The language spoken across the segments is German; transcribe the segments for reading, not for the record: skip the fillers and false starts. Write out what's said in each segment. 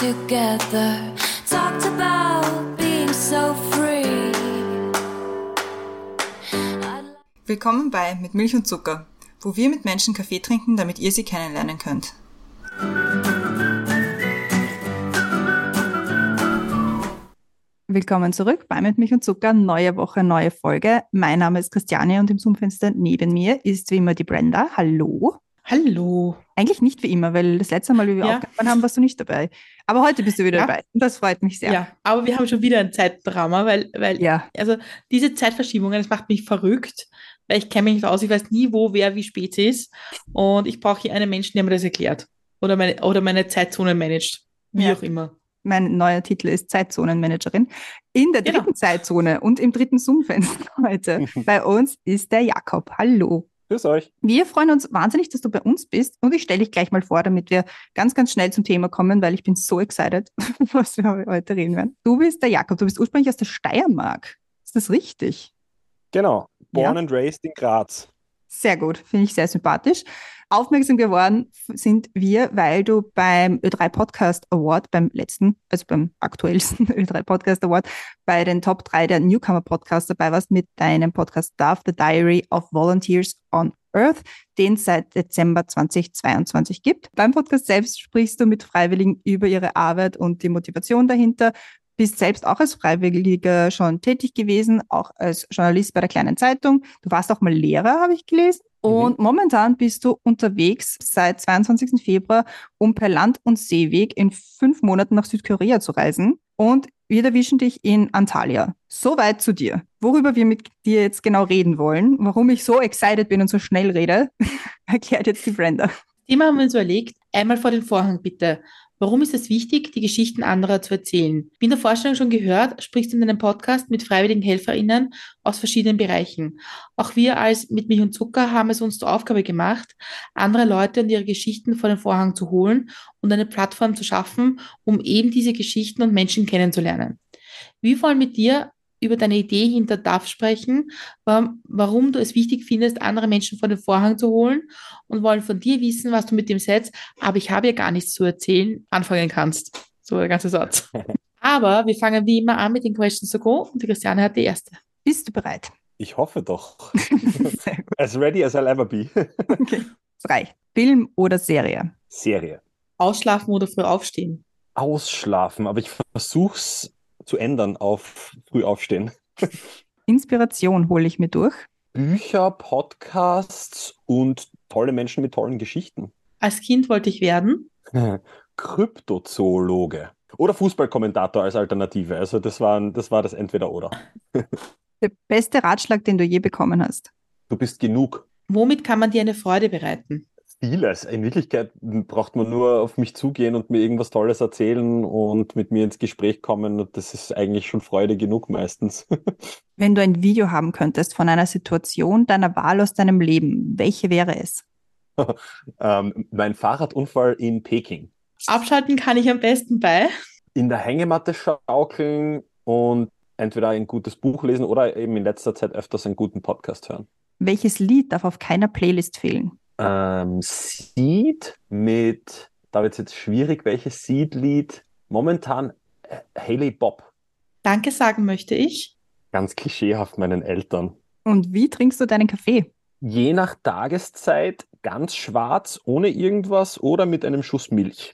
together, talked about being so free. Willkommen bei Mit Milch und Zucker, wo wir mit Menschen Kaffee trinken, damit ihr sie kennenlernen könnt. Willkommen zurück bei Mit Milch und Zucker, neue Woche, neue Folge. Mein Name ist Christiane und im Zoom-Fenster neben mir ist wie immer die Brenda. Hallo. Hallo. Eigentlich nicht wie immer, weil das letzte Mal, wie wir aufgenommen haben, warst du nicht dabei. Aber heute bist du wieder dabei und das freut mich sehr. Ja, aber wir haben schon wieder ein Zeitdrama, weil also diese Zeitverschiebungen, das macht mich verrückt, weil ich kenne mich nicht aus, ich weiß nie, wo, wer, wie spät es ist und ich brauche hier einen Menschen, der mir das erklärt oder meine Zeitzonen managt, wie auch immer. Mein neuer Titel ist Zeitzonenmanagerin. In der dritten Zeitzone und im dritten Zoom-Fenster heute bei uns ist der Jakob. Hallo. Grüß euch. Wir freuen uns wahnsinnig, dass du bei uns bist und ich stelle dich gleich mal vor, damit wir ganz, ganz schnell zum Thema kommen, weil ich bin so excited, was wir heute reden werden. Du bist der Jakob, du bist ursprünglich aus der Steiermark. Ist das richtig? Genau, born and raised in Graz. Sehr gut, finde ich sehr sympathisch. Aufmerksam geworden sind wir, weil du beim Ö3 Podcast Award, beim aktuellsten Ö3 Podcast Award, bei den Top 3 der Newcomer Podcasts dabei warst mit deinem Podcast Dove, The Diary of Volunteers on Earth, den es seit Dezember 2022 gibt. Beim Podcast selbst sprichst du mit Freiwilligen über ihre Arbeit und die Motivation dahinter. Bist selbst auch als Freiwilliger schon tätig gewesen, auch als Journalist bei der Kleinen Zeitung. Du warst auch mal Lehrer, habe ich gelesen. Und momentan bist du unterwegs seit 22. Februar, um per Land- und Seeweg in 5 Monaten nach Südkorea zu reisen. Und wir erwischen dich in Antalya. Soweit zu dir. Worüber wir mit dir jetzt genau reden wollen, warum ich so excited bin und so schnell rede, erklärt jetzt die Brenda. Thema haben wir uns überlegt, einmal vor den Vorhang bitte. Warum ist es wichtig, die Geschichten anderer zu erzählen? Wie in der Vorstellung schon gehört, sprichst du in deinem Podcast mit freiwilligen HelferInnen aus verschiedenen Bereichen. Auch wir als Mit Milch und Zucker haben es uns zur Aufgabe gemacht, andere Leute und ihre Geschichten vor den Vorhang zu holen und eine Plattform zu schaffen, um eben diese Geschichten und Menschen kennenzulernen. Wir wollen mit dir über deine Idee hinter DAF sprechen, warum du es wichtig findest, andere Menschen vor den Vorhang zu holen und wollen von dir wissen, was du mit dem Satz, aber ich habe ja gar nichts zu erzählen, anfangen kannst. So der ganze Satz. Aber wir fangen wie immer an mit den Questions to go und die Christiane hat die erste. Bist du bereit? Ich hoffe doch. Sehr gut. As ready as I'll ever be. Okay. 3. Film oder Serie? Serie. Ausschlafen oder früh aufstehen? Ausschlafen, aber ich versuch's zu ändern auf früh aufstehen. Inspiration hole ich mir durch. Bücher, Podcasts und tolle Menschen mit tollen Geschichten. Als Kind wollte ich werden? Kryptozoologe. Oder Fußballkommentator als Alternative. Also das war das Entweder-Oder. Der beste Ratschlag, den du je bekommen hast? Du bist genug. Womit kann man dir eine Freude bereiten? Vieles. In Wirklichkeit braucht man nur auf mich zugehen und mir irgendwas Tolles erzählen und mit mir ins Gespräch kommen. Und das ist eigentlich schon Freude genug meistens. Wenn du ein Video haben könntest von einer Situation deiner Wahl aus deinem Leben, welche wäre es? Mein Fahrradunfall in Peking. Abschalten kann ich am besten bei In der Hängematte schaukeln und entweder ein gutes Buch lesen oder eben in letzter Zeit öfters einen guten Podcast hören. Welches Lied darf auf keiner Playlist fehlen? Seed mit, da wird es jetzt schwierig, welches Seed-Lied? Momentan Hailey Bob. Danke sagen möchte ich. Ganz klischeehaft meinen Eltern. Und wie trinkst du deinen Kaffee? Je nach Tageszeit ganz schwarz, ohne irgendwas oder mit einem Schuss Milch.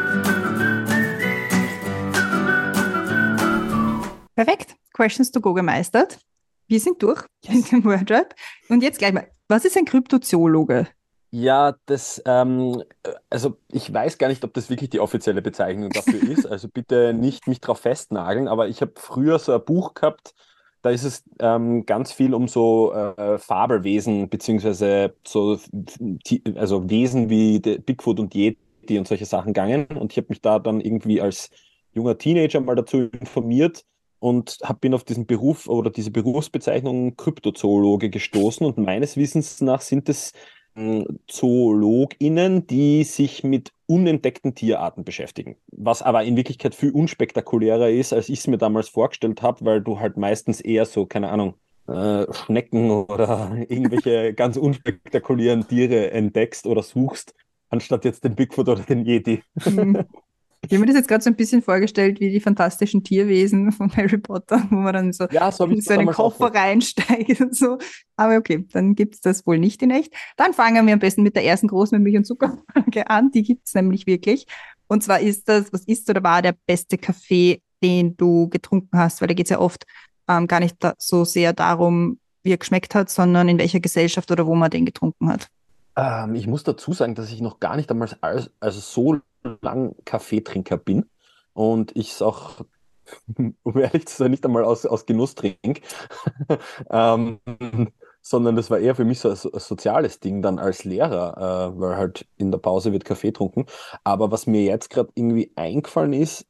Perfekt. Questions to go gemeistert. Wir sind durch mit dem Wordrap. Und jetzt gleich mal, was ist ein Kryptozoologe? Ja, also ich weiß gar nicht, ob das wirklich die offizielle Bezeichnung dafür ist. Also bitte nicht mich drauf festnageln, aber ich habe früher so ein Buch gehabt, da ist es ganz viel um so Fabelwesen, beziehungsweise so also Wesen wie Bigfoot und Yeti und solche Sachen gegangen. Und ich habe mich da dann irgendwie als junger Teenager mal dazu informiert und bin auf diesen Beruf oder diese Berufsbezeichnung Kryptozoologe gestoßen. Und meines Wissens nach sind es ZoologInnen, die sich mit unentdeckten Tierarten beschäftigen. Was aber in Wirklichkeit viel unspektakulärer ist, als ich es mir damals vorgestellt habe, weil du halt meistens eher so, keine Ahnung, Schnecken oder irgendwelche ganz unspektakulären Tiere entdeckst oder suchst, anstatt jetzt den Bigfoot oder den Yeti. Ich habe mir das jetzt gerade so ein bisschen vorgestellt wie die fantastischen Tierwesen von Harry Potter, wo man dann so Ja, so habe ich in es so einen damals auch Koffer reinsteigt und so. Aber okay, dann gibt es das wohl nicht in echt. Dann fangen wir am besten mit der ersten großen mit Milch und Zuckerfrage an. Die gibt es nämlich wirklich. Und zwar was ist oder war der beste Kaffee, den du getrunken hast? Weil da geht es ja oft gar nicht so sehr darum, wie er geschmeckt hat, sondern in welcher Gesellschaft oder wo man den getrunken hat. Ich muss dazu sagen, dass ich noch gar nicht einmal also so lang Kaffeetrinker bin und ich es auch, um ehrlich zu sein, nicht einmal aus Genuss trinke, ähm, sondern das war eher für mich so ein soziales Ding dann als Lehrer, weil halt in der Pause wird Kaffee getrunken. Aber was mir jetzt gerade irgendwie eingefallen ist,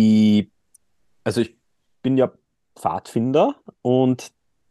also ich bin ja Pfadfinder und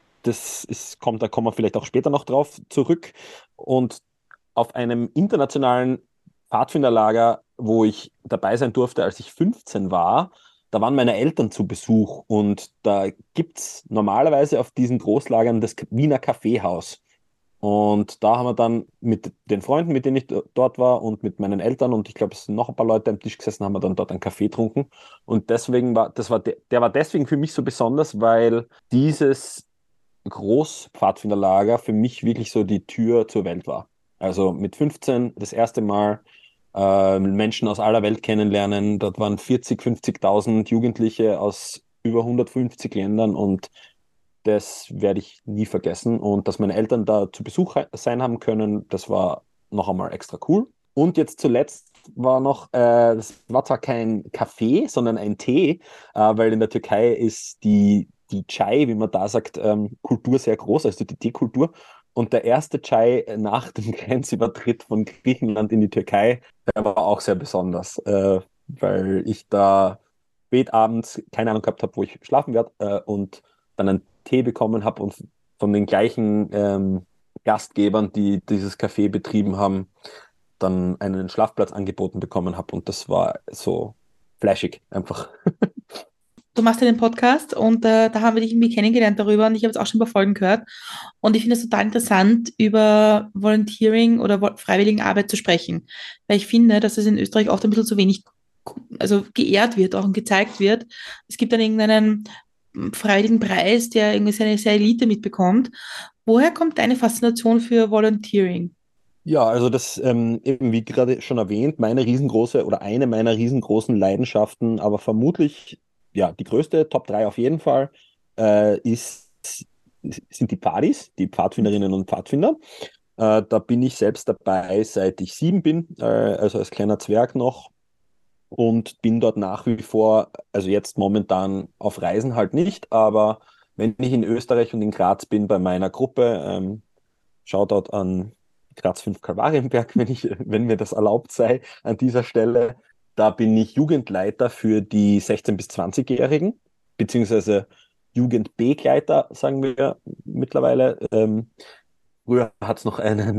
da kommen wir vielleicht auch später noch drauf zurück. Und auf einem internationalen Pfadfinderlager, wo ich dabei sein durfte, als ich 15 war, da waren meine Eltern zu Besuch und da gibt es normalerweise auf diesen Großlagern das Wiener Kaffeehaus. Und da haben wir dann mit den Freunden, mit denen ich dort war und mit meinen Eltern und ich glaube, es sind noch ein paar Leute am Tisch gesessen, haben wir dann dort einen Kaffee getrunken. Und deswegen der war deswegen für mich so besonders, weil dieses Großpfadfinderlager für mich wirklich so die Tür zur Welt war. Also mit 15 das erste Mal Menschen aus aller Welt kennenlernen. Dort waren 40, 50.000 Jugendliche aus über 150 Ländern und das werde ich nie vergessen. Und dass meine Eltern da zu Besuch sein haben können, das war noch einmal extra cool. Und jetzt zuletzt war noch, das war zwar kein Kaffee, sondern ein Tee, weil in der Türkei ist die Chai, wie man da sagt, Kultur sehr groß, also die Teekultur. Und der erste Chai nach dem Grenzübertritt von Griechenland in die Türkei, der war auch sehr besonders, weil ich da spät abends keine Ahnung gehabt habe, wo ich schlafen werde, und dann einen Tee bekommen habe und von den gleichen Gastgebern, die dieses Café betrieben haben, dann einen Schlafplatz angeboten bekommen habe. Und das war so flashig einfach. Du machst ja den Podcast und da haben wir dich irgendwie kennengelernt darüber und ich habe jetzt auch schon ein paar Folgen gehört und ich finde es total interessant, über Volunteering oder Freiwilligenarbeit zu sprechen, weil ich finde, dass es in Österreich oft ein bisschen zu wenig also geehrt wird auch und gezeigt wird. Es gibt dann irgendeinen freiwilligen Preis, der irgendwie seine Elite mitbekommt. Woher kommt deine Faszination für Volunteering? Ja, also das eben wie gerade schon erwähnt, meine riesengroße oder eine meiner riesengroßen Leidenschaften, aber vermutlich ja die größte, Top 3 auf jeden Fall, sind die Pfadis, die Pfadfinderinnen und Pfadfinder. Da bin ich selbst dabei, seit ich 7 bin, also als kleiner Zwerg noch und bin dort nach wie vor, also jetzt momentan auf Reisen halt nicht, aber wenn ich in Österreich und in Graz bin bei meiner Gruppe, Shoutout an Graz 5 Kalvarienberg, wenn mir das erlaubt sei, an dieser Stelle. Da bin ich Jugendleiter für die 16- bis 20-Jährigen, beziehungsweise Jugendbegleiter, sagen wir mittlerweile. Früher hat es noch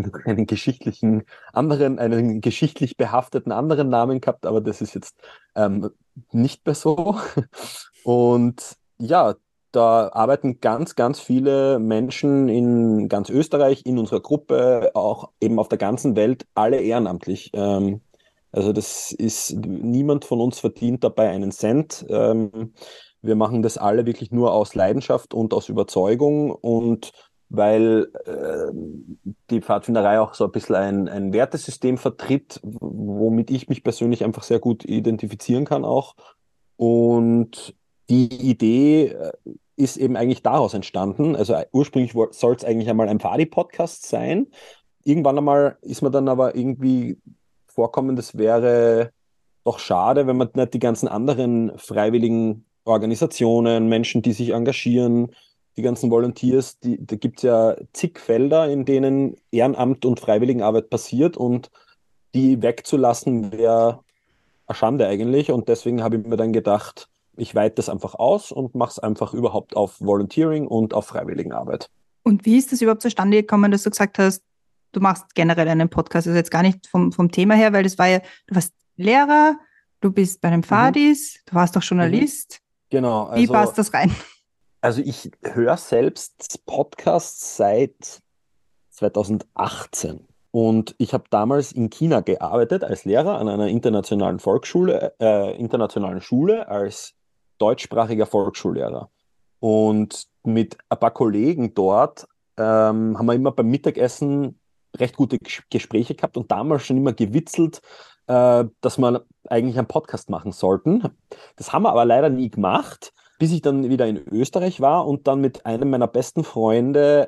einen geschichtlich behafteten anderen Namen gehabt, aber das ist jetzt nicht mehr so. Und ja, da arbeiten ganz, ganz viele Menschen in ganz Österreich, in unserer Gruppe, auch eben auf der ganzen Welt, alle ehrenamtlich. Also niemand von uns verdient dabei einen Cent. Wir machen das alle wirklich nur aus Leidenschaft und aus Überzeugung und weil die Pfadfinderei auch so ein bisschen ein Wertesystem vertritt, womit ich mich persönlich einfach sehr gut identifizieren kann auch. Und die Idee ist eben eigentlich daraus entstanden. Also ursprünglich soll es eigentlich einmal ein Pfadi-Podcast sein. Irgendwann einmal ist mir dann aber irgendwie vorkommen, das wäre doch schade, wenn man nicht die ganzen anderen freiwilligen Organisationen, Menschen, die sich engagieren, die ganzen Volunteers, da gibt es ja zig Felder, in denen Ehrenamt und Freiwilligenarbeit passiert und die wegzulassen wäre eine Schande eigentlich. Und deswegen habe ich mir dann gedacht, ich weite das einfach aus und mache es einfach überhaupt auf Volunteering und auf Freiwilligenarbeit. Und wie ist das überhaupt zustande gekommen, dass du gesagt hast, du machst generell einen Podcast? Also jetzt gar nicht vom Thema her, weil das war ja, du warst Lehrer, du bist bei den Mhm. Pfadis, du warst doch Mhm. Journalist. Genau, Wie passt das rein? also ich höre selbst Podcasts seit 2018. Und ich habe damals in China gearbeitet als Lehrer an einer internationalen internationalen Schule als deutschsprachiger Volksschullehrer. Und mit ein paar Kollegen dort haben wir immer beim Mittagessen recht gute Gespräche gehabt und damals schon immer gewitzelt, dass wir eigentlich einen Podcast machen sollten. Das haben wir aber leider nie gemacht, bis ich dann wieder in Österreich war und dann mit einem meiner besten Freunde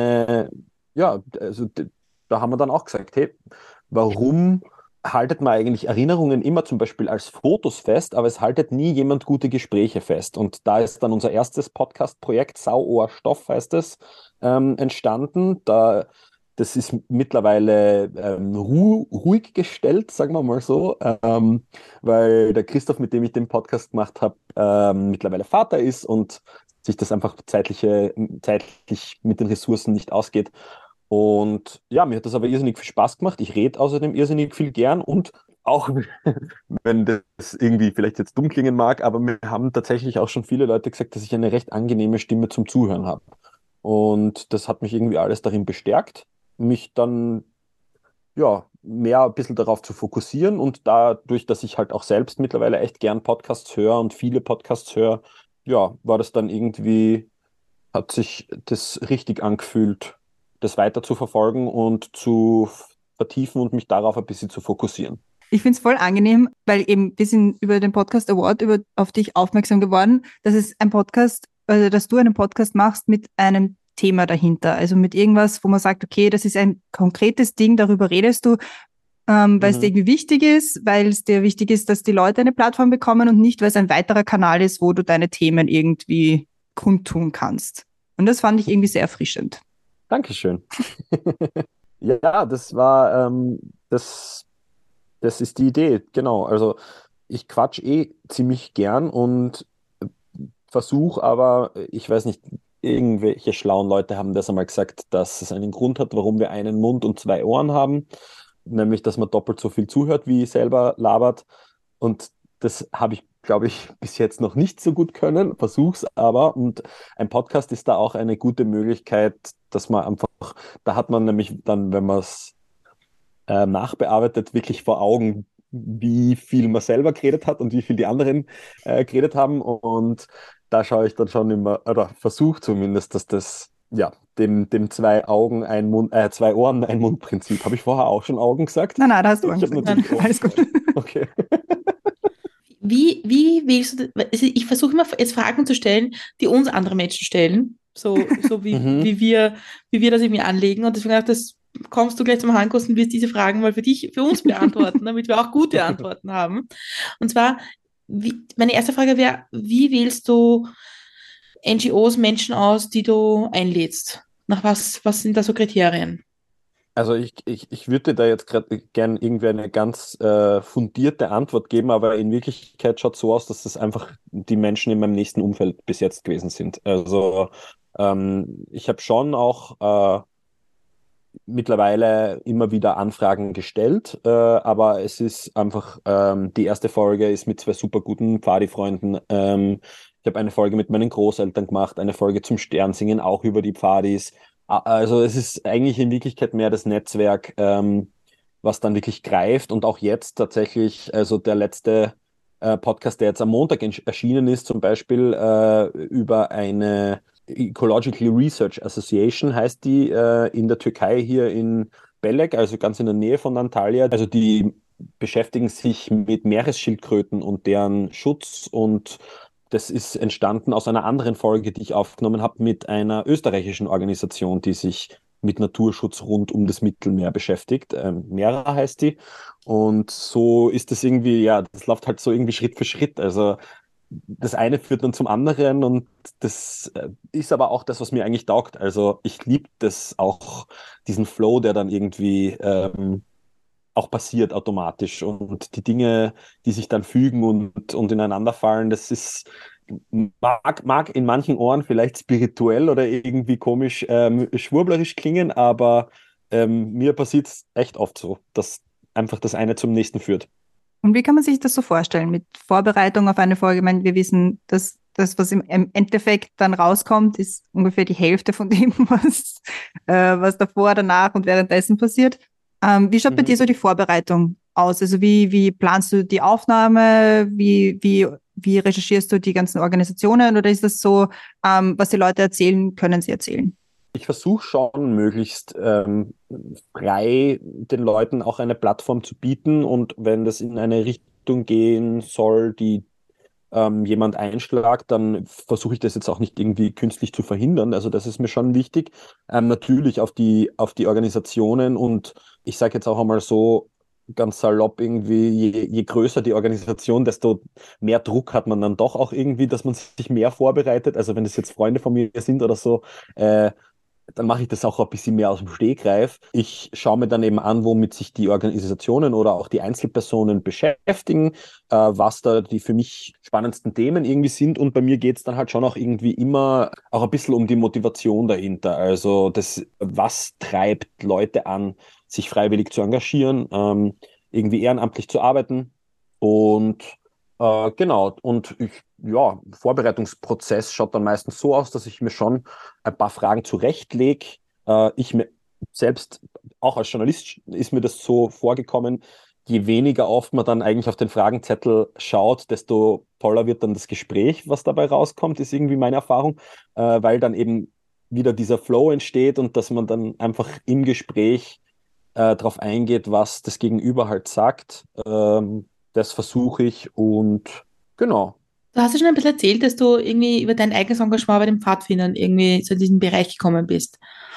da haben wir dann auch gesagt, hey, warum haltet man eigentlich Erinnerungen immer zum Beispiel als Fotos fest, aber es haltet nie jemand gute Gespräche fest. Und da ist dann unser erstes Podcast-Projekt, Sauohrstoff heißt es, entstanden. Das ist mittlerweile ruhig gestellt, sagen wir mal so, weil der Christoph, mit dem ich den Podcast gemacht habe, mittlerweile Vater ist und sich das einfach zeitlich mit den Ressourcen nicht ausgeht. Und ja, mir hat das aber irrsinnig viel Spaß gemacht. Ich rede außerdem irrsinnig viel gern und auch, wenn das irgendwie vielleicht jetzt dumm klingen mag, aber mir haben tatsächlich auch schon viele Leute gesagt, dass ich eine recht angenehme Stimme zum Zuhören habe. Und das hat mich irgendwie alles darin bestärkt, mich dann ja mehr ein bisschen darauf zu fokussieren und dadurch, dass ich halt auch selbst mittlerweile echt gern Podcasts höre und viele Podcasts höre, ja, war das dann irgendwie, hat sich das richtig angefühlt, das weiter zu verfolgen und zu vertiefen und mich darauf ein bisschen zu fokussieren. Ich finde es voll angenehm, weil eben wir sind über den Podcast Award auf dich aufmerksam geworden, dass es ein Podcast, also dass du einen Podcast machst mit einem Thema dahinter, also mit irgendwas, wo man sagt, okay, das ist ein konkretes Ding, darüber redest du, weil es dir irgendwie wichtig ist, weil es dir wichtig ist, dass die Leute eine Plattform bekommen und nicht, weil es ein weiterer Kanal ist, wo du deine Themen irgendwie kundtun kannst. Und das fand ich irgendwie sehr erfrischend. Dankeschön. Ja, das war, das ist die Idee, genau. Also ich quatsch ziemlich gern und versuche aber, ich weiß nicht, irgendwelche schlauen Leute haben das einmal gesagt, dass es einen Grund hat, warum wir einen Mund und zwei Ohren haben, nämlich, dass man doppelt so viel zuhört, wie selber labert. Und das habe ich, glaube ich, bis jetzt noch nicht so gut können, versuch's aber. Und ein Podcast ist da auch eine gute Möglichkeit, dass man einfach, da hat man nämlich dann, wenn man es nachbearbeitet, wirklich vor Augen, wie viel man selber geredet hat und wie viel die anderen geredet haben. Und da schaue ich dann schon immer, oder versuche zumindest, dass das ja, dem zwei Augen, ein Mund, zwei Ohren, ein Mund-Prinzip. Habe ich vorher auch schon Augen gesagt? Nein, da hast du Ich habe Ohren natürlich gesagt. Alles gut. Okay. Wie wählst du, also ich versuche immer jetzt Fragen zu stellen, die uns andere Menschen stellen, so wie wir das irgendwie anlegen. Und deswegen das kommst du gleich zum Handkurs und wirst diese Fragen mal für uns beantworten, damit wir auch gute Antworten haben. Und zwar, meine erste Frage wäre, wie wählst du NGOs, Menschen aus, die du einlädst? Nach was sind da so Kriterien? Also ich würde da jetzt gerade gern irgendwie eine ganz fundierte Antwort geben, aber in Wirklichkeit schaut es so aus, dass das einfach die Menschen in meinem nächsten Umfeld bis jetzt gewesen sind. Also ich habe schon auch mittlerweile immer wieder Anfragen gestellt, aber es ist einfach, die erste Folge ist mit zwei super guten Pfadi-Freunden. Ich habe eine Folge mit meinen Großeltern gemacht, eine Folge zum Sternsingen, auch über die Pfadis. Also es ist eigentlich in Wirklichkeit mehr das Netzwerk, was dann wirklich greift und auch jetzt tatsächlich, also der letzte Podcast, der jetzt am Montag erschienen ist, zum Beispiel über eine Ecological Research Association heißt die in der Türkei hier in Belek, also ganz in der Nähe von Antalya. Also die beschäftigen sich mit Meeresschildkröten und deren Schutz und das ist entstanden aus einer anderen Folge, die ich aufgenommen habe mit einer österreichischen Organisation, die sich mit Naturschutz rund um das Mittelmeer beschäftigt. Mera heißt die. Und so ist das irgendwie, ja, das läuft halt so irgendwie Schritt für Schritt. Also das eine führt dann zum anderen und das ist aber auch das, was mir eigentlich taugt. Also ich liebe das auch, diesen Flow, der dann irgendwie auch passiert automatisch und die Dinge, die sich dann fügen und ineinander fallen, das ist mag in manchen Ohren vielleicht spirituell oder irgendwie komisch schwurblerisch klingen, aber mir passiert es echt oft so, dass einfach das eine zum nächsten führt. Und wie kann man sich das so vorstellen mit Vorbereitung auf eine Folge? Ich meine, wir wissen, dass das, was im Endeffekt dann rauskommt, ist ungefähr die Hälfte von dem, was davor, danach und währenddessen passiert. Wie schaut bei dir so die Vorbereitung aus? Also wie planst du die Aufnahme? Wie recherchierst du die ganzen Organisationen? Oder ist das so, was die Leute erzählen, können sie erzählen? Ich versuche schon möglichst frei den Leuten auch eine Plattform zu bieten, und wenn das in eine Richtung gehen soll, die jemand einschlagt, dann versuche ich das jetzt auch nicht irgendwie künstlich zu verhindern. Also das ist mir schon wichtig. Natürlich auf die Organisationen, und ich sage jetzt auch einmal so ganz salopp irgendwie, je größer die Organisation, desto mehr Druck hat man dann doch auch irgendwie, dass man sich mehr vorbereitet. Also wenn das jetzt Freunde von mir sind oder so, dann mache ich das auch ein bisschen mehr aus dem Stegreif. Ich schaue mir dann eben an, womit sich die Organisationen oder auch die Einzelpersonen beschäftigen, was da die für mich spannendsten Themen irgendwie sind. Und bei mir geht es dann halt schon auch irgendwie immer auch ein bisschen um die Motivation dahinter. Also was treibt Leute an, sich freiwillig zu engagieren, irgendwie ehrenamtlich zu arbeiten. Und genau, und Vorbereitungsprozess schaut dann meistens so aus, dass ich mir schon ein paar Fragen zurechtlege. Ich mir selbst, auch als Journalist, ist mir das so vorgekommen, je weniger oft man dann eigentlich auf den Fragenzettel schaut, desto toller wird dann das Gespräch, was dabei rauskommt, ist irgendwie meine Erfahrung, weil dann eben wieder dieser Flow entsteht und dass man dann einfach im Gespräch darauf eingeht, was das Gegenüber halt sagt. Das versuche ich, und genau. Du hast ja schon ein bisschen erzählt, dass du irgendwie über dein eigenes Engagement bei den Pfadfindern irgendwie so in diesen Bereich gekommen bist.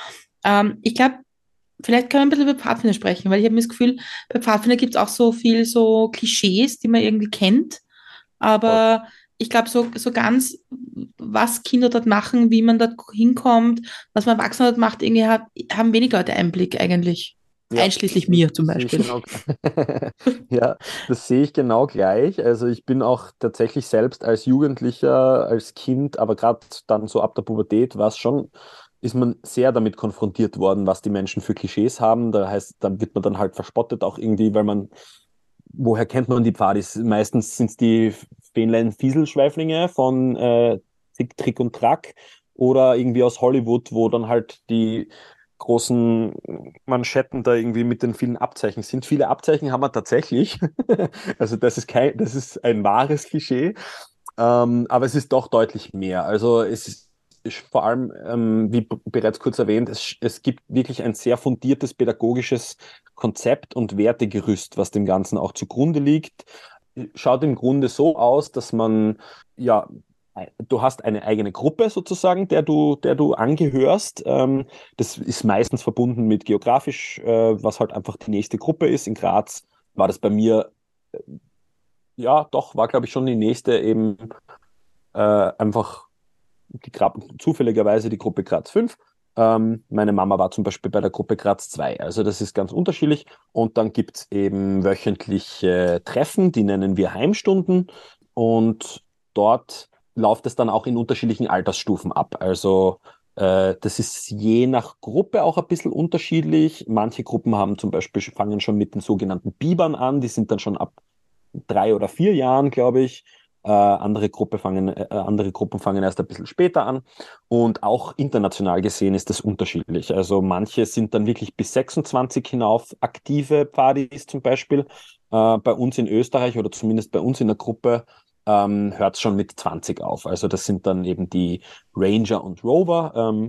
Ich glaube, vielleicht können wir ein bisschen über Pfadfinder sprechen, weil ich habe mir das Gefühl, bei Pfadfinder gibt es auch so viel so Klischees, die man irgendwie kennt. Aber ich glaube, so ganz, was Kinder dort machen, wie man dort hinkommt, was man Erwachsener dort macht, irgendwie haben wenig Leute Einblick eigentlich. Ja, Einschließlich mir zum sehe ich Beispiel. genau. Ja, das sehe ich genau gleich. Also ich bin auch tatsächlich selbst als Jugendlicher, als Kind, aber gerade dann so ab der Pubertät ist man sehr damit konfrontiert worden, was die Menschen für Klischees haben. Da heißt, dann wird man dann halt verspottet auch irgendwie, woher kennt man die Pfadis? Meistens sind es die Fähnlein-Fieselschweiflinge von Tick, Trick und Track, oder irgendwie aus Hollywood, wo dann halt die großen Manschetten da irgendwie mit den vielen Abzeichen sind. Viele Abzeichen haben wir tatsächlich. Also das ist ein wahres Klischee. Aber es ist doch deutlich mehr. Also ist vor allem, wie bereits kurz erwähnt, es gibt wirklich ein sehr fundiertes pädagogisches Konzept und Wertegerüst, was dem Ganzen auch zugrunde liegt. Schaut im Grunde so aus, dass ja, du hast eine eigene Gruppe sozusagen, der du angehörst. Das ist meistens verbunden mit geografisch, was halt einfach die nächste Gruppe ist. In Graz war das bei mir, ja, doch, war glaube ich schon die nächste eben einfach zufälligerweise die Gruppe Graz 5. Meine Mama war zum Beispiel bei der Gruppe Graz 2. Also das ist ganz unterschiedlich. Und dann gibt es eben wöchentliche Treffen, die nennen wir Heimstunden. Und dort läuft es dann auch in unterschiedlichen Altersstufen ab. Also das ist je nach Gruppe auch ein bisschen unterschiedlich. Manche Gruppen fangen schon mit den sogenannten Bibern an. Die sind dann schon ab 3 oder 4 Jahren, glaube ich. Andere Gruppen fangen erst ein bisschen später an, und auch international gesehen ist das unterschiedlich. Also manche sind dann wirklich bis 26 hinauf aktive Pfadis zum Beispiel. Bei uns in Österreich, oder zumindest bei uns in der Gruppe, hört es schon mit 20 auf. Also das sind dann eben die Ranger und Rover,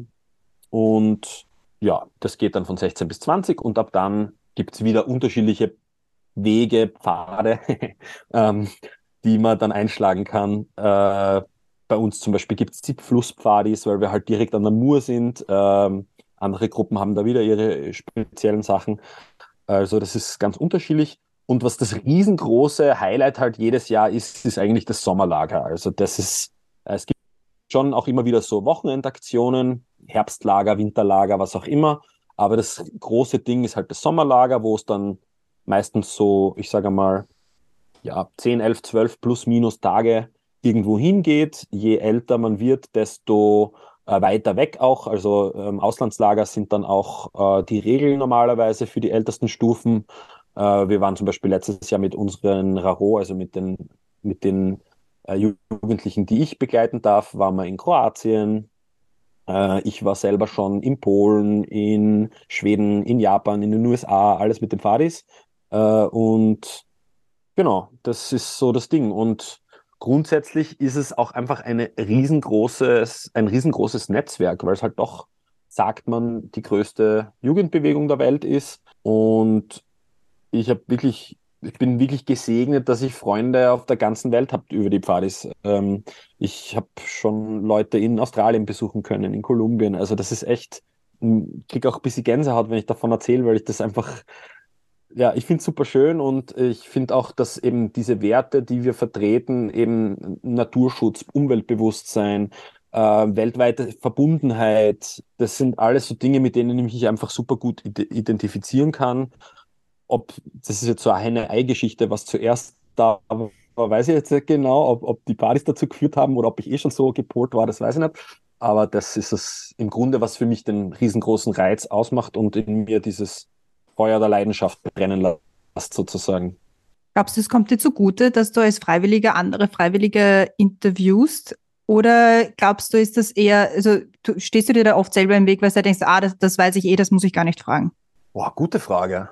und ja, das geht dann von 16 bis 20, und ab dann gibt es wieder unterschiedliche Wege, Pfade, ähm, die man dann einschlagen kann. Bei uns zum Beispiel gibt es die Flusspfadis, weil wir halt direkt an der Mur sind. Andere Gruppen haben da wieder ihre speziellen Sachen. Also das ist ganz unterschiedlich. Und was das riesengroße Highlight halt jedes Jahr ist eigentlich das Sommerlager. Also es gibt schon auch immer wieder so Wochenendaktionen, Herbstlager, Winterlager, was auch immer. Aber das große Ding ist halt das Sommerlager, wo es dann meistens so, ich sage mal, ja, 10, 11, 12 plus minus Tage irgendwo hingeht. Je älter man wird, desto weiter weg auch. Also Auslandslager sind dann auch die Regel normalerweise für die ältesten Stufen. Wir waren zum Beispiel letztes Jahr mit unseren Raro, also mit den Jugendlichen, die ich begleiten darf, waren wir in Kroatien, Ich war selber schon in Polen, in Schweden, in Japan, in den USA, alles mit den Pfadis. Und genau, das ist so das Ding. Und grundsätzlich ist es auch einfach ein riesengroßes Netzwerk, weil es halt doch, sagt man, die größte Jugendbewegung der Welt ist. Und ich bin wirklich gesegnet, dass ich Freunde auf der ganzen Welt habe über die Pfadis. Ich habe schon Leute in Australien besuchen können, in Kolumbien. Also das ist echt, ich kriege auch ein bisschen Gänsehaut, wenn ich davon erzähle, weil ich das einfach, ja, ich finde es super schön und ich finde auch, dass eben diese Werte, die wir vertreten, eben Naturschutz, Umweltbewusstsein, weltweite Verbundenheit, das sind alles so Dinge, mit denen ich mich einfach super gut identifizieren kann. Ob, das ist jetzt so eine Henne-Ei-Geschichte, was zuerst da war, weiß ich jetzt nicht genau, ob die Partys dazu geführt haben oder ob ich eh schon so gepolt war, das weiß ich nicht. Aber das ist es im Grunde, was für mich den riesengroßen Reiz ausmacht und in mir dieses Feuer der Leidenschaft brennen lässt, sozusagen. Glaubst du, es kommt dir zugute, dass du als Freiwilliger andere Freiwillige interviewst? Oder glaubst du, ist das eher, also stehst du dir da oft selber im Weg, weil du denkst, das weiß ich eh, das muss ich gar nicht fragen? Boah, gute Frage.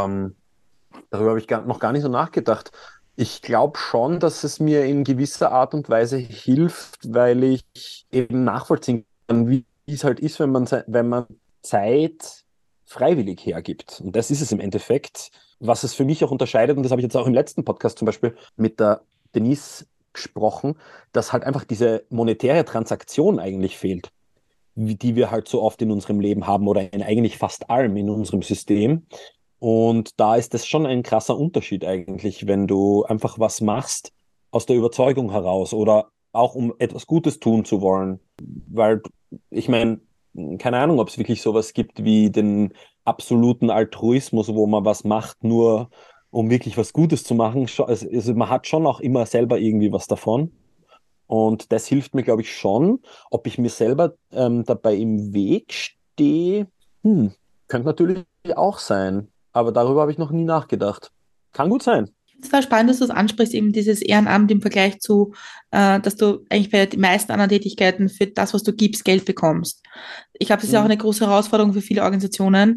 Darüber habe ich noch gar nicht so nachgedacht. Ich glaube schon, dass es mir in gewisser Art und Weise hilft, weil ich eben nachvollziehen kann, wie es halt ist, wenn man Zeit freiwillig hergibt. Und das ist es im Endeffekt, was es für mich auch unterscheidet. Und das habe ich jetzt auch im letzten Podcast zum Beispiel mit der Denise gesprochen, dass halt einfach diese monetäre Transaktion eigentlich fehlt, die wir halt so oft in unserem Leben haben oder in eigentlich fast allem in unserem System. Und da ist das schon ein krasser Unterschied eigentlich, wenn du einfach was machst aus der Überzeugung heraus oder auch um etwas Gutes tun zu wollen. Weil ich meine, keine Ahnung, ob es wirklich sowas gibt wie den absoluten Altruismus, wo man was macht, nur um wirklich was Gutes zu machen. Also man hat schon auch immer selber irgendwie was davon. Und das hilft mir, glaube ich, schon. Ob ich mir selber dabei im Weg stehe, könnte natürlich auch sein. Aber darüber habe ich noch nie nachgedacht. Kann gut sein. Es war spannend, dass du es ansprichst, eben dieses Ehrenamt im Vergleich zu, dass du eigentlich bei den meisten anderen Tätigkeiten für das, was du gibst, Geld bekommst. Ich glaube, das ist ja auch Mhm. eine große Herausforderung für viele Organisationen.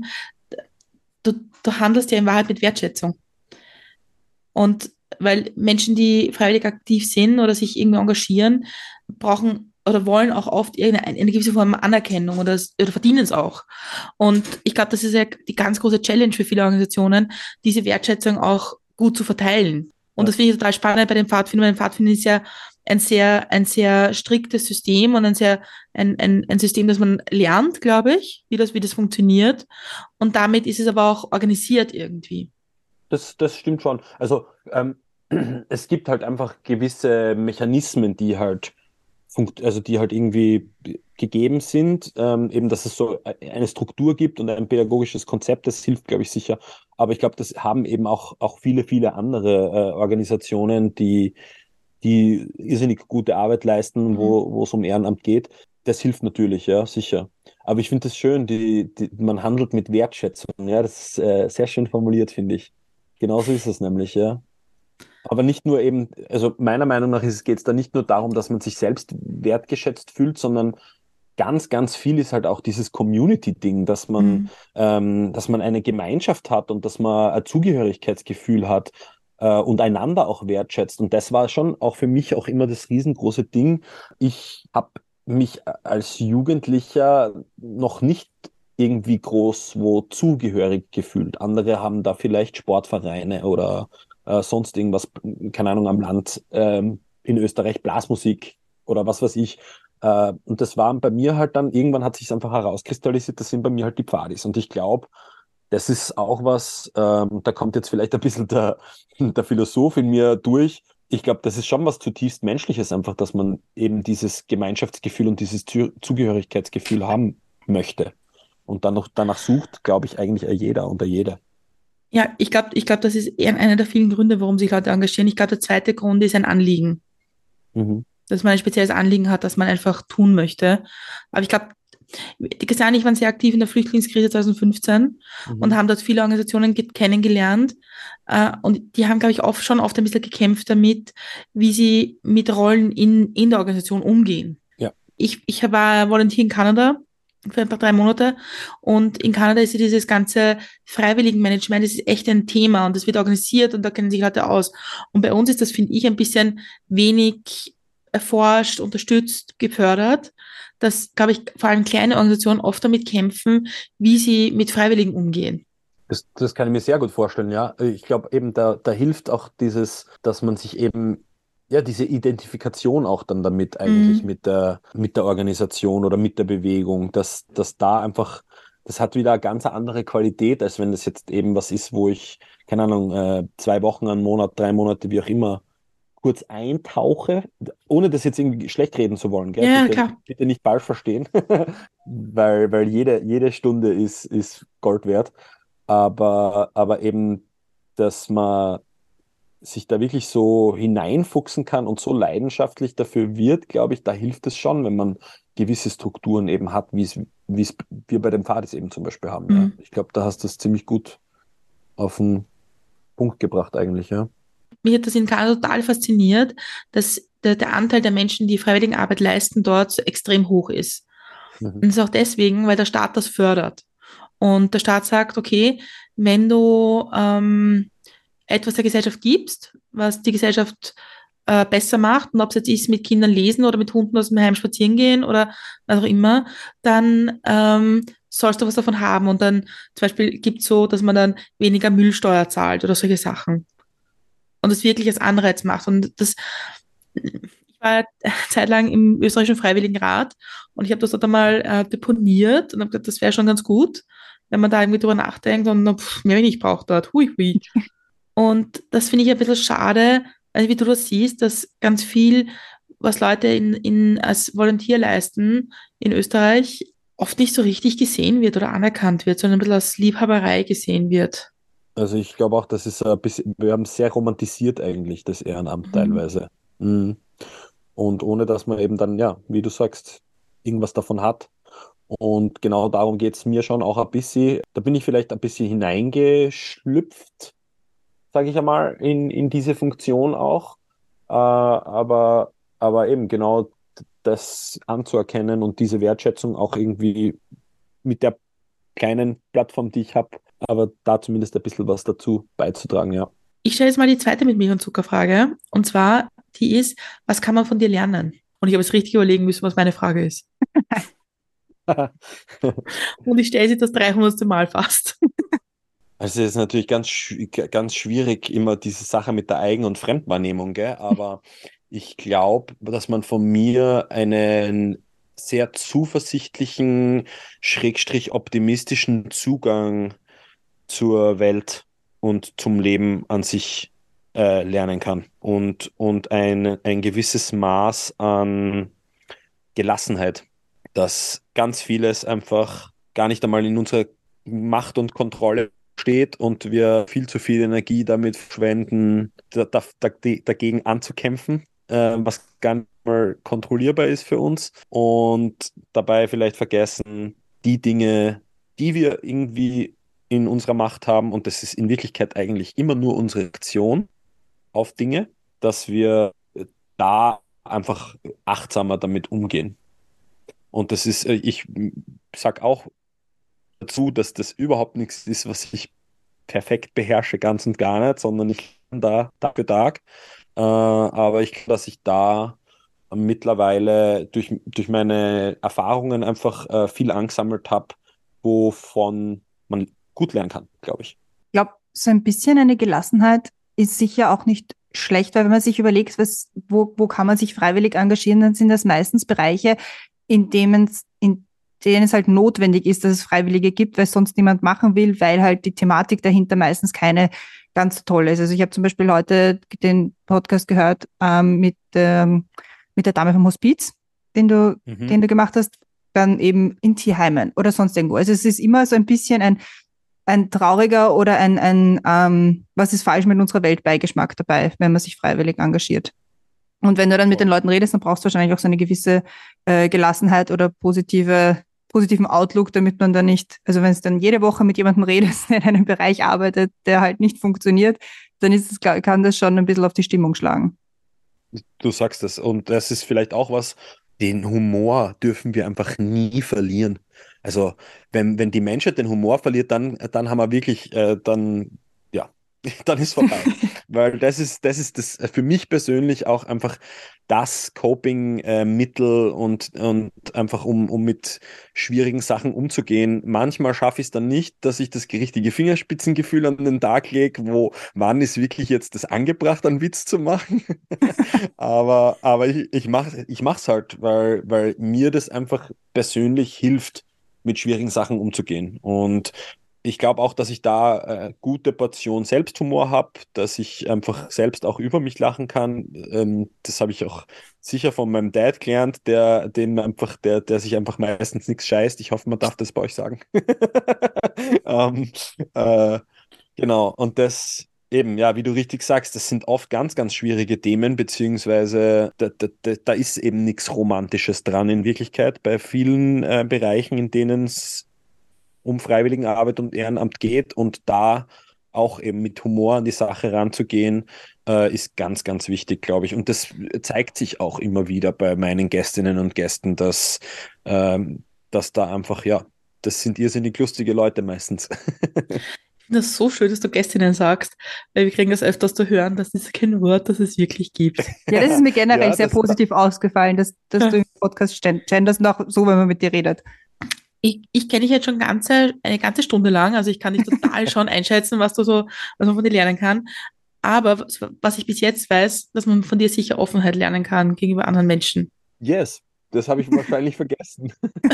Du, du handelst ja in Wahrheit mit Wertschätzung. Und weil Menschen, die freiwillig aktiv sind oder sich irgendwie engagieren, brauchen oder wollen auch oft eine gewisse Form von Anerkennung oder verdienen es auch. Und ich glaube, das ist ja die ganz große Challenge für viele Organisationen, diese Wertschätzung auch gut zu verteilen. Und Ja. das finde ich total spannend bei den Pfadfindern. Bei den Pfadfindern ist ja ein sehr striktes System und ein System, das man lernt, glaube ich, wie das funktioniert. Und damit ist es aber auch organisiert irgendwie. Das stimmt schon. Also es gibt halt einfach gewisse Mechanismen, die halt irgendwie gegeben sind. Eben, dass es so eine Struktur gibt und ein pädagogisches Konzept, das hilft, glaube ich, sicher. Aber ich glaube, das haben eben auch viele andere Organisationen, die irrsinnig gute Arbeit leisten, Mhm. wo es um Ehrenamt geht. Das hilft natürlich, ja, sicher. Aber ich finde das schön, man handelt mit Wertschätzung. Ja, das ist sehr schön formuliert, finde ich. Genauso ist es nämlich, ja. Aber nicht nur eben, also meiner Meinung nach geht es da nicht nur darum, dass man sich selbst wertgeschätzt fühlt, sondern ganz, ganz viel ist halt auch dieses Community-Ding, Mhm. dass man eine Gemeinschaft hat und dass man ein Zugehörigkeitsgefühl hat und einander auch wertschätzt. Und das war schon auch für mich auch immer das riesengroße Ding. Ich habe mich als Jugendlicher noch nicht irgendwie groß wo zugehörig gefühlt. Andere haben da vielleicht Sportvereine oder sonst irgendwas, keine Ahnung, am Land, in Österreich Blasmusik oder was weiß ich. Und das war bei mir halt dann, irgendwann hat sich einfach herauskristallisiert, das sind bei mir halt die Pfadis. Und ich glaube, das ist auch was, da kommt jetzt vielleicht ein bisschen der Philosoph in mir durch. Ich glaube, das ist schon was zutiefst Menschliches einfach, dass man eben dieses Gemeinschaftsgefühl und dieses Zugehörigkeitsgefühl haben möchte. Und dann noch danach sucht, glaube ich, eigentlich jeder und jede. Ja, ich glaube, das ist eher einer der vielen Gründe, warum sich Leute engagieren. Ich glaube, der zweite Grund ist ein Anliegen, Mhm. dass man ein spezielles Anliegen hat, das man einfach tun möchte. Aber ich glaube, die Christiane und ich waren sehr aktiv in der Flüchtlingskrise 2015 und Mhm. haben dort viele Organisationen kennengelernt. Und die haben, glaube ich, schon oft ein bisschen gekämpft damit, wie sie mit Rollen in der Organisation umgehen. Ja. ich war Volunteer in Kanada für einfach 3 Monate und in Kanada ist ja dieses ganze Freiwilligenmanagement, das ist echt ein Thema und das wird organisiert und da kennen sich Leute aus. Und bei uns ist das, finde ich, ein bisschen wenig erforscht, unterstützt, gefördert, dass, glaube ich, vor allem kleine Organisationen oft damit kämpfen, wie sie mit Freiwilligen umgehen. Das kann ich mir sehr gut vorstellen, ja. Ich glaube eben, da hilft auch dieses, dass man sich eben, ja, diese Identifikation auch dann damit eigentlich Mhm. mit der Organisation oder mit der Bewegung, dass da einfach, das hat wieder eine ganz andere Qualität, als wenn das jetzt eben was ist, wo ich, keine Ahnung, 2 Wochen, einen Monat, 3 Monate, wie auch immer, kurz eintauche, ohne das jetzt irgendwie schlecht reden zu wollen, gell? Ja, ja, Bitte, klar. bitte nicht falsch verstehen, weil jede Stunde ist Gold wert. Aber eben, dass man sich da wirklich so hineinfuchsen kann und so leidenschaftlich dafür wird, glaube ich, da hilft es schon, wenn man gewisse Strukturen eben hat, wie es wir bei den Pfadis eben zum Beispiel haben. Ja. Mhm. Ich glaube, da hast du es ziemlich gut auf den Punkt gebracht eigentlich, ja. Mich hat das in Kanada total fasziniert, dass der Anteil der Menschen, die Freiwilligenarbeit leisten, dort so extrem hoch ist. Mhm. Und das ist auch deswegen, weil der Staat das fördert. Und der Staat sagt, okay, wenn du etwas der Gesellschaft gibst, was die Gesellschaft besser macht, und ob es jetzt ist mit Kindern lesen oder mit Hunden aus dem Heim spazieren gehen oder was auch immer, dann sollst du was davon haben. Und dann zum Beispiel gibt es so, dass man dann weniger Müllsteuer zahlt oder solche Sachen. Und das wirklich als Anreiz macht. Und das, ich war zeitlang im österreichischen Freiwilligenrat und ich habe das dort einmal deponiert und habe gesagt, das wäre schon ganz gut, wenn man da irgendwie drüber nachdenkt und mehr wenig braucht dort. Hui, hui. Und das finde ich ein bisschen schade, also wie du das siehst, dass ganz viel, was Leute als Volontier leisten in Österreich, oft nicht so richtig gesehen wird oder anerkannt wird, sondern ein bisschen als Liebhaberei gesehen wird. Also ich glaube auch, das ist ein bisschen, wir haben sehr romantisiert eigentlich das Ehrenamt Mhm. teilweise. Mhm. Und ohne dass man eben dann, ja, wie du sagst, irgendwas davon hat. Und genau darum geht es mir schon auch ein bisschen. Da bin ich vielleicht ein bisschen hineingeschlüpft, sage ich einmal, in diese Funktion auch. Aber eben genau das anzuerkennen und diese Wertschätzung auch irgendwie mit der kleinen Plattform, die ich habe, aber da zumindest ein bisschen was dazu beizutragen, ja. Ich stelle jetzt mal die zweite mit Milch und Zucker-Frage. Und zwar, die ist, was kann man von dir lernen? Und ich habe jetzt richtig überlegen müssen, was meine Frage ist. Und ich stelle sie das 300. Mal fast. Also es ist natürlich ganz schwierig, immer diese Sache mit der Eigen- und Fremdwahrnehmung, gell? Aber ich glaube, dass man von mir einen sehr zuversichtlichen, schrägstrich optimistischen Zugang zur Welt und zum Leben an sich lernen kann. Und ein gewisses Maß an Gelassenheit, dass ganz vieles einfach gar nicht einmal in unserer Macht und Kontrolle steht und wir viel zu viel Energie damit verschwenden, dagegen anzukämpfen, was gar nicht mal kontrollierbar ist für uns und dabei vielleicht vergessen, die Dinge, die wir irgendwie in unserer Macht haben, und das ist in Wirklichkeit eigentlich immer nur unsere Aktion auf Dinge, dass wir da einfach achtsamer damit umgehen. Und das ist, ich sag auch dazu, dass das überhaupt nichts ist, was ich perfekt beherrsche, ganz und gar nicht, sondern ich bin da Tag für Tag. Aber ich glaube, dass ich da mittlerweile durch meine Erfahrungen einfach viel angesammelt habe, wovon man gut lernen kann, glaube ich. Ich glaube, so ein bisschen eine Gelassenheit ist sicher auch nicht schlecht, weil wenn man sich überlegt, wo kann man sich freiwillig engagieren, dann sind das meistens Bereiche, in denen es halt notwendig ist, dass es Freiwillige gibt, weil es sonst niemand machen will, weil halt die Thematik dahinter meistens keine ganz so tolle ist. Also ich habe zum Beispiel heute den Podcast gehört mit der Dame vom Hospiz, den du, Mhm. den du gemacht hast, dann eben in Tierheimen oder sonst irgendwo. Also es ist immer so ein bisschen ein trauriger oder was ist falsch mit unserer Welt Beigeschmack dabei, wenn man sich freiwillig engagiert. Und wenn du dann mit den Voll. Leuten redest, dann brauchst du wahrscheinlich auch so eine gewisse Gelassenheit oder positiven Outlook, damit man dann nicht, also wenn es dann jede Woche mit jemandem redest, der in einem Bereich arbeitet, der halt nicht funktioniert, dann kann das schon ein bisschen auf die Stimmung schlagen. Du sagst es. Und das ist vielleicht auch was, Den Humor dürfen wir einfach nie verlieren. Also, wenn die Menschheit den Humor verliert, dann haben wir wirklich, ja, dann ist vorbei. Weil das ist das für mich persönlich auch einfach das Coping-Mittel und einfach um mit schwierigen Sachen umzugehen. Manchmal schaffe ich es dann nicht, dass ich das richtige Fingerspitzengefühl an den Tag lege, wann ist wirklich jetzt das angebracht, einen Witz zu machen. Aber ich mach's halt, weil mir das einfach persönlich hilft, mit schwierigen Sachen umzugehen. Und ich glaube auch, dass ich da gute Portion Selbsthumor habe, dass ich einfach selbst auch über mich lachen kann. Das habe ich auch sicher von meinem Dad gelernt, der sich einfach meistens nichts scheißt. Ich hoffe, man darf das bei euch sagen. ähm, äh, Genau, und das eben, ja, wie du richtig sagst, das sind oft ganz, ganz schwierige Themen, beziehungsweise da ist eben nichts Romantisches dran in Wirklichkeit bei vielen Bereichen, in denen es um Freiwilligenarbeit und Ehrenamt geht und da auch eben mit Humor an die Sache ranzugehen, ist ganz, ganz wichtig, glaube ich. Und das zeigt sich auch immer wieder bei meinen Gästinnen und Gästen, dass da einfach, ja, das sind irrsinnig lustige Leute meistens. Ich finde das so schön, dass du Gästinnen sagst, weil wir kriegen das öfters zu hören, das ist kein Wort, das es wirklich gibt. Ja, das ist mir generell Ja, sehr positiv ausgefallen, dass du im Podcast genderst und auch so, wenn man mit dir redet. Ich kenne dich jetzt schon eine ganze Stunde lang, also ich kann dich total schon einschätzen, was man von dir lernen kann. Aber was ich bis jetzt weiß, dass man von dir sicher Offenheit lernen kann gegenüber anderen Menschen. yes, das habe ich wahrscheinlich vergessen.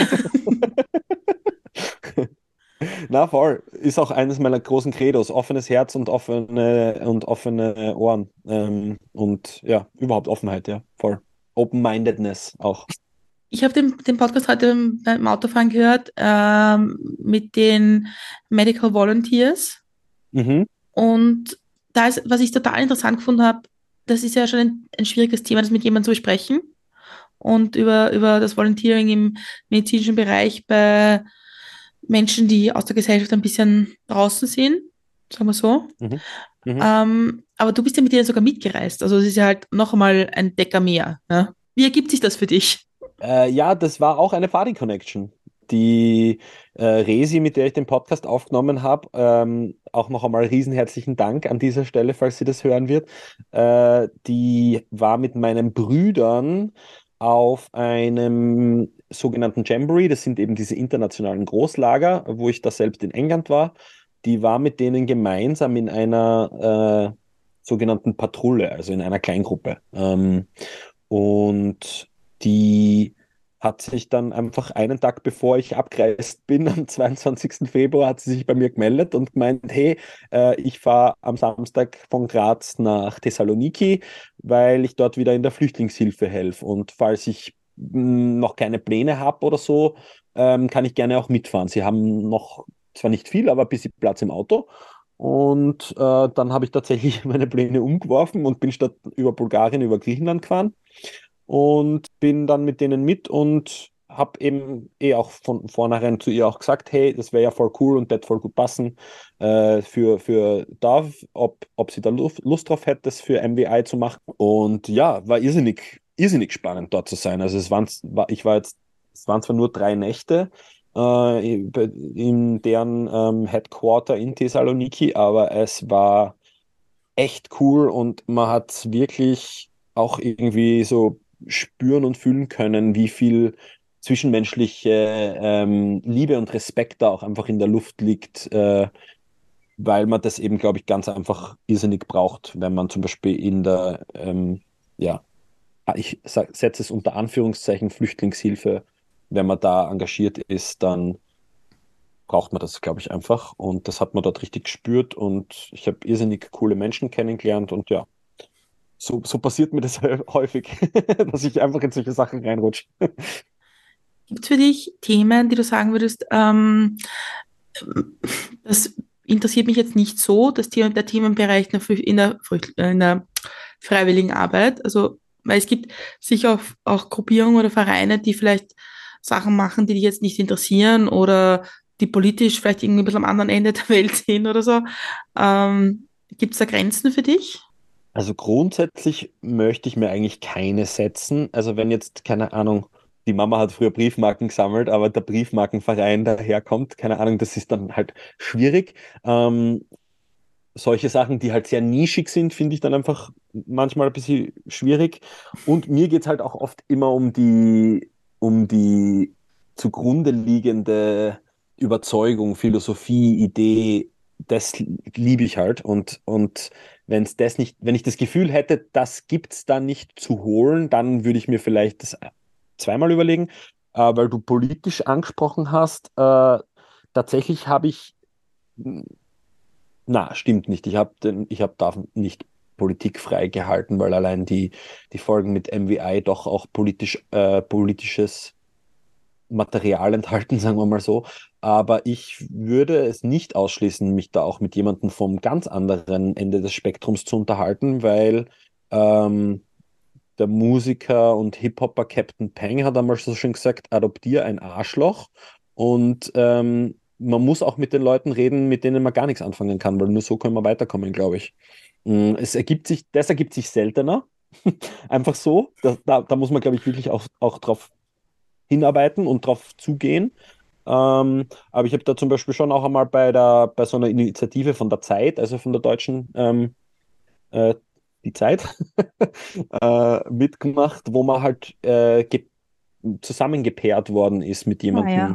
Na voll, ist auch eines meiner großen Credos, offenes Herz und offene Ohren. Und ja, überhaupt Offenheit, ja, voll. Open-Mindedness auch. Ich habe den Podcast heute beim Autofahren gehört mit den Medical Volunteers. Mhm, Und da ist, was ich total interessant gefunden habe, das ist ja schon ein schwieriges Thema, das mit jemandem zu besprechen. Und über das Volunteering im medizinischen Bereich bei Menschen, die aus der Gesellschaft ein bisschen draußen sind, sagen wir so. mhm, mhm. Aber du bist ja mit denen sogar mitgereist. Also es ist ja halt noch einmal ein Decker mehr. Ne? Wie ergibt sich das für dich? Ja, das war auch eine Fadi-Connection. Die Resi, mit der ich den Podcast aufgenommen habe, auch noch einmal riesenherzlichen Dank an dieser Stelle, falls sie das hören wird. Die war mit meinen Brüdern auf einem sogenannten Jamboree. Das sind eben diese internationalen Großlager, wo ich da selbst in England war. Die war mit denen gemeinsam in einer sogenannten Patrouille, also in einer Kleingruppe. Und die hat sich dann einfach einen Tag bevor ich abgereist bin, am 22. Februar, hat sie sich bei mir gemeldet und gemeint, hey, ich fahre am Samstag von Graz nach Thessaloniki, weil ich dort wieder in der Flüchtlingshilfe helfe. Und falls ich noch keine Pläne habe oder so, kann ich gerne auch mitfahren. Sie haben noch zwar nicht viel, aber ein bisschen Platz im Auto. Und dann habe ich tatsächlich meine Pläne umgeworfen und bin statt über Bulgarien über Griechenland gefahren und bin dann mit denen mit und habe eben auch von vornherein zu ihr auch gesagt, hey, das wäre ja voll cool und das voll gut passen für Dav, ob sie da Lust drauf hätte, das für MWI zu machen. Und ja, war irrsinnig, irrsinnig spannend dort zu sein. Also es waren zwar nur 3 Nächte in deren Headquarter in Thessaloniki, aber es war echt cool und man hat wirklich auch irgendwie so spüren und fühlen können, wie viel zwischenmenschliche Liebe und Respekt da auch einfach in der Luft liegt, weil man das eben, glaube ich, ganz einfach irrsinnig braucht, wenn man zum Beispiel ja, setze es unter Anführungszeichen Flüchtlingshilfe, wenn man da engagiert ist, dann braucht man das, glaube ich, einfach. Und das hat man dort richtig gespürt und ich habe irrsinnig coole Menschen kennengelernt und ja, so passiert mir das häufig, dass ich einfach in solche Sachen reinrutsche. Gibt es für dich Themen, die du sagen würdest, das interessiert mich jetzt nicht so, der Themenbereich in der freiwilligen Arbeit? Also, weil es gibt sicher auch Gruppierungen oder Vereine, die vielleicht Sachen machen, die dich jetzt nicht interessieren oder die politisch vielleicht irgendwie ein bisschen am anderen Ende der Welt sind oder so. Gibt es da Grenzen für dich? Also grundsätzlich möchte ich mir eigentlich keine setzen. Also wenn jetzt, keine Ahnung, die Mama hat früher Briefmarken gesammelt, aber der Briefmarkenverein daherkommt, keine Ahnung, das ist dann halt schwierig. Solche Sachen, die halt sehr nischig sind, finde ich dann einfach manchmal ein bisschen schwierig. Und mir geht es halt auch oft immer um die zugrunde liegende Überzeugung, Philosophie, Idee, das liebe ich halt. Und wenn ich das Gefühl hätte, das gibt es da nicht zu holen, dann würde ich mir vielleicht das zweimal überlegen. Weil du politisch angesprochen hast, tatsächlich habe ich na, stimmt nicht. Ich hab da nicht politikfrei gehalten, weil allein die Folgen mit MVI doch auch politisches Material enthalten, sagen wir mal so. Aber ich würde es nicht ausschließen, mich da auch mit jemandem vom ganz anderen Ende des Spektrums zu unterhalten, weil ähm, der Musiker und Hip-Hopper Captain Peng hat einmal so schön gesagt, adoptier ein Arschloch. Und man muss auch mit den Leuten reden, mit denen man gar nichts anfangen kann, weil nur so können wir weiterkommen, glaube ich. Das ergibt sich seltener. Einfach so. Da muss man, glaube ich, wirklich auch drauf hinarbeiten und drauf zugehen. Aber ich habe da zum Beispiel schon auch einmal bei so einer Initiative von der Zeit, also von der deutschen äh, die Zeit, mitgemacht, wo man halt zusammengepaart worden ist mit Ah ja. jemandem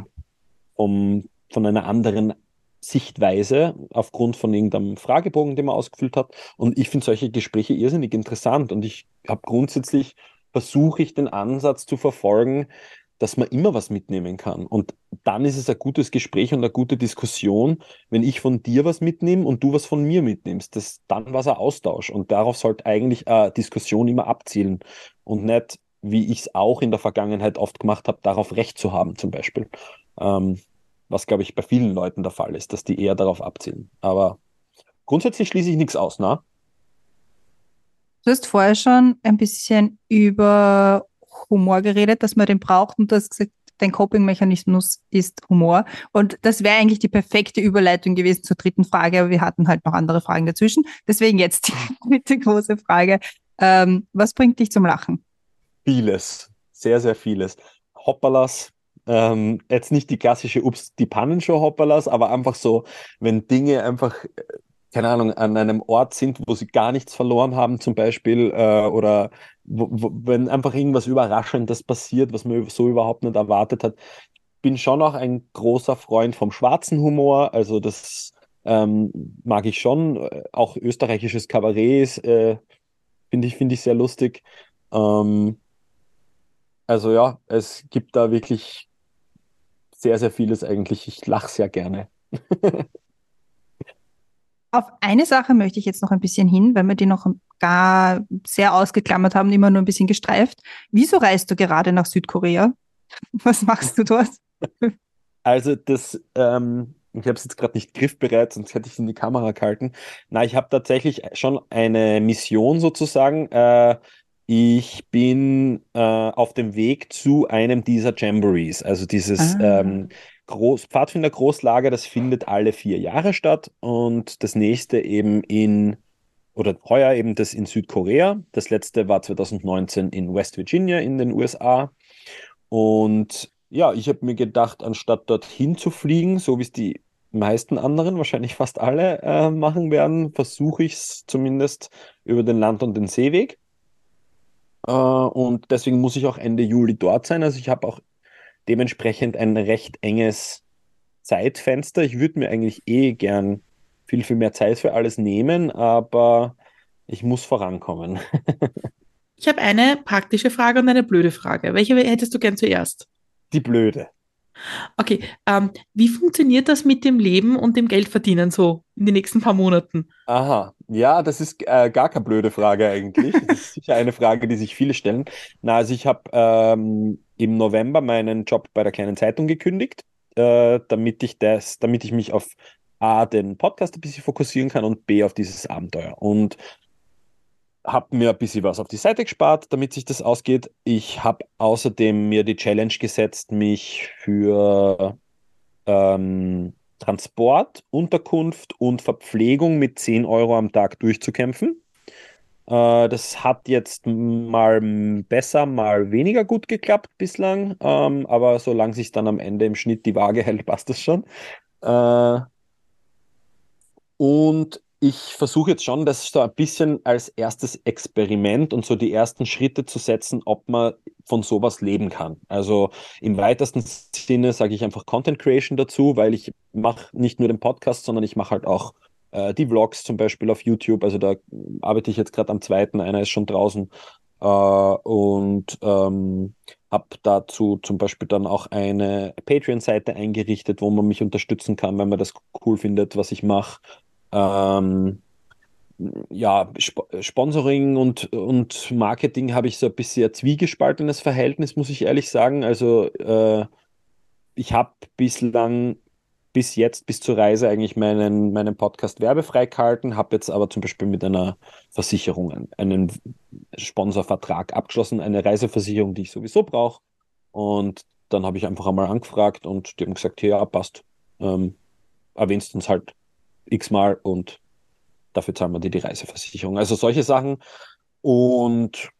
von einer anderen Sichtweise aufgrund von irgendeinem Fragebogen, den man ausgefüllt hat. Und ich finde solche Gespräche irrsinnig interessant und ich habe grundsätzlich versuche ich den Ansatz zu verfolgen, dass man immer was mitnehmen kann. Und dann ist es ein gutes Gespräch und eine gute Diskussion, wenn ich von dir was mitnehme und du was von mir mitnimmst. Dann war es ein Austausch. Und darauf sollte eigentlich eine Diskussion immer abzielen und nicht, wie ich es auch in der Vergangenheit oft gemacht habe, darauf Recht zu haben, zum Beispiel. Ähm, Was, glaube ich, bei vielen Leuten der Fall ist, dass die eher darauf abzielen. Aber grundsätzlich schließe ich nichts aus, ne? Du hast vorher schon ein bisschen über Humor geredet, dass man den braucht und du hast gesagt, dein Coping-Mechanismus ist Humor. Und das wäre eigentlich die perfekte Überleitung gewesen zur dritten Frage, aber wir hatten halt noch andere Fragen dazwischen. Deswegen jetzt die dritte große Frage. Was bringt dich zum Lachen? Vieles, sehr, sehr vieles. Hoppalas, jetzt nicht die klassische Ups, die Pannenshow Hoppalas, aber einfach so, wenn Dinge einfach, keine Ahnung, an einem Ort sind, wo sie gar nichts verloren haben, zum Beispiel, oder wenn einfach irgendwas Überraschendes passiert, was man so überhaupt nicht erwartet hat. Bin schon auch ein großer Freund vom schwarzen Humor, also das mag ich schon. Auch österreichisches Kabarett finde ich sehr lustig. Ähm, also ja, es gibt da wirklich sehr, sehr vieles eigentlich. Ich lache sehr gerne. Auf eine Sache möchte ich jetzt noch ein bisschen hin, weil wir die noch gar sehr ausgeklammert haben, immer nur ein bisschen gestreift. Wieso reist du gerade nach Südkorea? Was machst du dort? Also ich habe es jetzt gerade nicht griffbereit, sonst hätte ich es in die Kamera gehalten. Na, ich habe tatsächlich schon eine Mission sozusagen. Ich bin auf dem Weg zu einem dieser Jamborees, also dieses Ah. Pfadfinder-Großlager, das findet alle 4 Jahre statt und das nächste oder heuer eben das in Südkorea. Das letzte war 2019 in West Virginia in den USA. Und ja, ich habe mir gedacht, anstatt dorthin zu fliegen, so wie es die meisten anderen, wahrscheinlich fast alle, machen werden, versuche ich es zumindest über den Land- und den Seeweg. Und deswegen muss ich auch Ende Juli dort sein. Also ich habe auch dementsprechend ein recht enges Zeitfenster. Ich würde mir eigentlich gern viel, viel mehr Zeit für alles nehmen, aber ich muss vorankommen. Ich habe eine praktische Frage und eine blöde Frage. Welche hättest du gern zuerst? Die Blöde. Okay, wie funktioniert das mit dem Leben und dem Geldverdienen so in den nächsten paar Monaten? Aha, ja, das ist gar keine blöde Frage eigentlich. Das ist sicher eine Frage, die sich viele stellen. Na, also ich habe im November meinen Job bei der kleinen Zeitung gekündigt, damit ich mich auf A, den Podcast ein bisschen fokussieren kann und B, auf dieses Abenteuer. Und habe mir ein bisschen was auf die Seite gespart, damit sich das ausgeht. Ich habe außerdem mir die Challenge gesetzt, mich für Transport, Unterkunft und Verpflegung mit 10 Euro am Tag durchzukämpfen. Das hat jetzt mal besser, mal weniger gut geklappt bislang, aber solange sich dann am Ende im Schnitt die Waage hält, passt das schon. Äh, und ich versuche jetzt schon, das so ein bisschen als erstes Experiment und so die ersten Schritte zu setzen, ob man von sowas leben kann. Also im weitesten Sinne sage ich einfach Content Creation dazu, weil ich mache nicht nur den Podcast, sondern ich mache halt auch die Vlogs zum Beispiel auf YouTube. Also da arbeite ich jetzt gerade am zweiten, einer ist schon draußen. Und habe dazu zum Beispiel dann auch eine Patreon-Seite eingerichtet, wo man mich unterstützen kann, wenn man das cool findet, was ich mache. Ähm, ja, Sponsoring und Marketing habe ich so ein bisschen zwiegespaltenes Verhältnis, muss ich ehrlich sagen. Also ich habe bislang bis jetzt, bis zur Reise eigentlich meinen Podcast werbefrei gehalten, habe jetzt aber zum Beispiel mit einer Versicherung einen Sponsorvertrag abgeschlossen, eine Reiseversicherung, die ich sowieso brauche. Und dann habe ich einfach einmal angefragt und die haben gesagt, ja, passt. Erwähnst uns halt x-mal und dafür zahlen wir dir die Reiseversicherung. Also solche Sachen. Und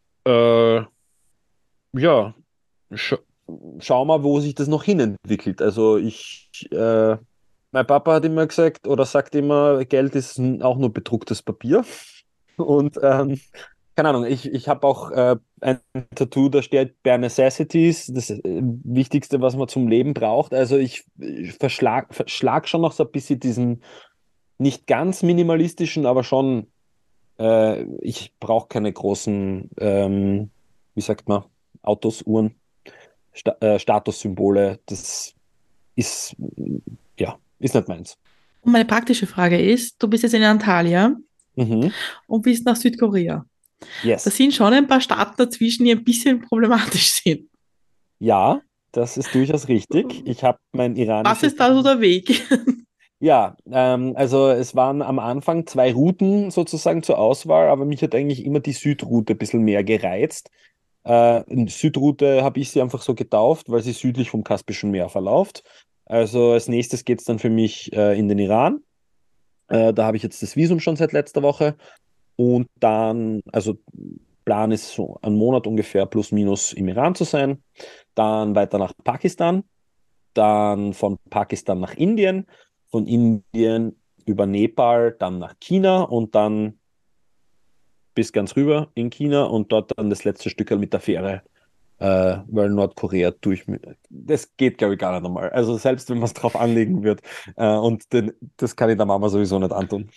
ja, sch schau mal, wo sich das noch hinentwickelt. Also mein Papa hat immer gesagt oder sagt immer, Geld ist auch nur bedrucktes Papier. Und keine Ahnung, ich habe auch ein Tattoo, da steht Bare Necessities, das Wichtigste, was man zum Leben braucht. Also ich verschlag schon noch so ein bisschen diesen nicht ganz minimalistischen, aber schon, ich brauche keine großen, wie sagt man, Autos, Uhren, Statussymbole. Das ist, ja, ist nicht meins. Und meine praktische Frage ist, du bist jetzt in Antalya Mhm. und bist nach Südkorea. Da Yes. sind schon ein paar Staaten dazwischen, die ein bisschen problematisch sind. Ja, das ist durchaus richtig. Ich habe mein Was iranisches. ist da so der Weg? Ja, also es waren am Anfang zwei Routen sozusagen zur Auswahl, aber mich hat eigentlich immer die Südroute ein bisschen mehr gereizt. Südroute habe ich sie einfach so getauft, weil sie südlich vom Kaspischen Meer verläuft. Also als nächstes geht es dann für mich in den Iran. Da habe ich jetzt das Visum schon seit letzter Woche. Und dann, also Plan ist so einen Monat ungefähr plus minus im Iran zu sein. Dann weiter nach Pakistan. Dann von Pakistan nach Indien. Von Indien über Nepal, dann nach China und dann bis ganz rüber in China und dort dann das letzte Stück mit der Fähre, weil Nordkorea durch. Das geht, glaube ich, gar nicht einmal. Also selbst wenn man es drauf anlegen wird. Das kann ich der Mama sowieso nicht antun.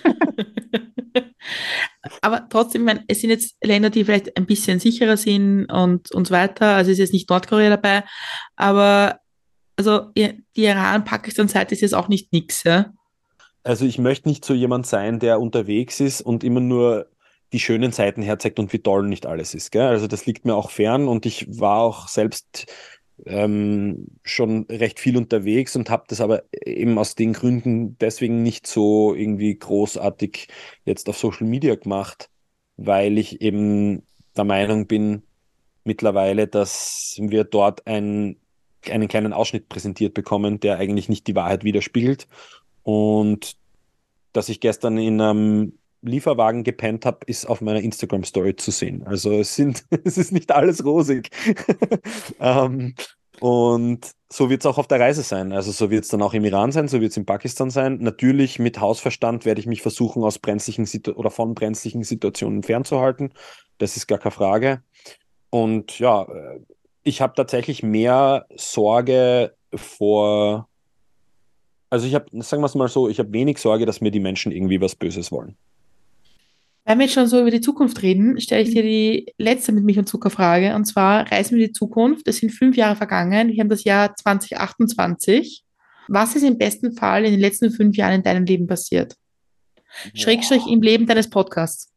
Aber trotzdem, ich meine, es sind jetzt Länder, die vielleicht ein bisschen sicherer sind und so weiter. Also ist jetzt nicht Nordkorea dabei, aber also die Iran-Pakistan-Seite ist jetzt auch nicht nix, ja. Also ich möchte nicht so jemand sein, der unterwegs ist und immer nur die schönen Seiten herzeigt und wie toll nicht alles ist. Gell? Also das liegt mir auch fern und ich war auch selbst schon recht viel unterwegs und habe das aber eben aus den Gründen deswegen nicht so irgendwie großartig jetzt auf Social Media gemacht, weil ich eben der Meinung bin mittlerweile, dass wir dort einen kleinen Ausschnitt präsentiert bekommen, der eigentlich nicht die Wahrheit widerspiegelt. Und dass ich gestern in einem Lieferwagen gepennt habe, ist auf meiner Instagram-Story zu sehen. Also es ist nicht alles rosig. ähm, und so wird es auch auf der Reise sein. Also so wird es dann auch im Iran sein, so wird es in Pakistan sein. Natürlich mit Hausverstand werde ich mich versuchen, aus brenzlichen oder von brenzlichen Situationen fernzuhalten. Das ist gar keine Frage. Und ja, ich habe tatsächlich mehr Sorge vor. Also ich habe, sagen wir es mal so, ich habe wenig Sorge, dass mir die Menschen irgendwie was Böses wollen. Wenn wir jetzt schon so über die Zukunft reden, stelle ich dir die letzte mit Milch und Zucker Frage. Und zwar reisen wir in die Zukunft. Es sind 5 Jahre vergangen. Wir haben das Jahr 2028. Was ist im besten Fall in den letzten 5 Jahren in deinem Leben passiert? Schrägstrich Boah. im Leben deines Podcasts.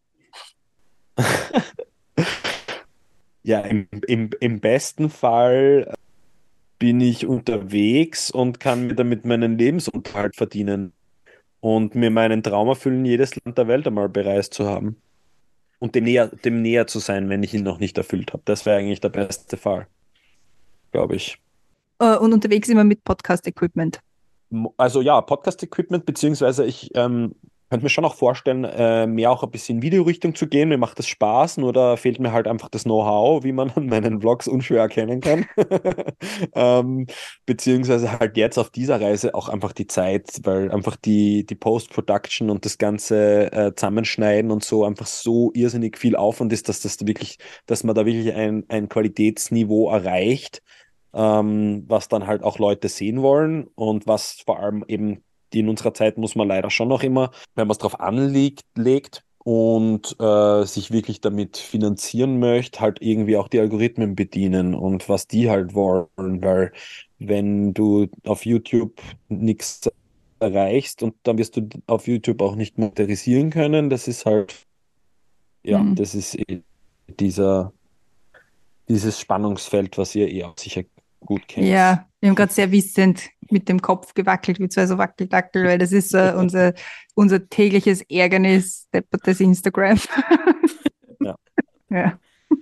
Ja, im besten Fall bin ich unterwegs und kann mir damit meinen Lebensunterhalt verdienen und mir meinen Traum erfüllen, jedes Land der Welt einmal bereist zu haben und dem näher zu sein, wenn ich ihn noch nicht erfüllt habe. Das wäre eigentlich der beste Fall, glaube ich. Und unterwegs immer mit Podcast-Equipment. Also ja, Podcast-Equipment, beziehungsweise ich könnte mir schon auch vorstellen, mehr auch ein bisschen in Videorichtung zu gehen. Mir macht das Spaß, nur da fehlt mir halt einfach das Know-how, wie man an meinen Vlogs unschwer erkennen kann. Beziehungsweise halt jetzt auf dieser Reise auch einfach die Zeit, weil einfach die Post-Production und das ganze Zusammenschneiden und so einfach so irrsinnig viel Aufwand ist, dass man da wirklich ein Qualitätsniveau erreicht, was dann halt auch Leute sehen wollen und was vor allem eben in unserer Zeit muss man leider schon noch immer, wenn man es drauf anlegt und sich wirklich damit finanzieren möchte, halt irgendwie auch die Algorithmen bedienen und was die halt wollen, weil wenn du auf YouTube nichts erreichst und dann wirst du auf YouTube auch nicht monetarisieren können, das ist halt, ja, Mhm. das ist dieses Spannungsfeld, was ihr eh auch sicher gut kennt. Ja, wir haben gerade sehr wissend mit dem Kopf gewackelt, wie zwei so Wackeldackel, weil das ist unser tägliches Ärgernis, deppertes Instagram. Ja. Ja.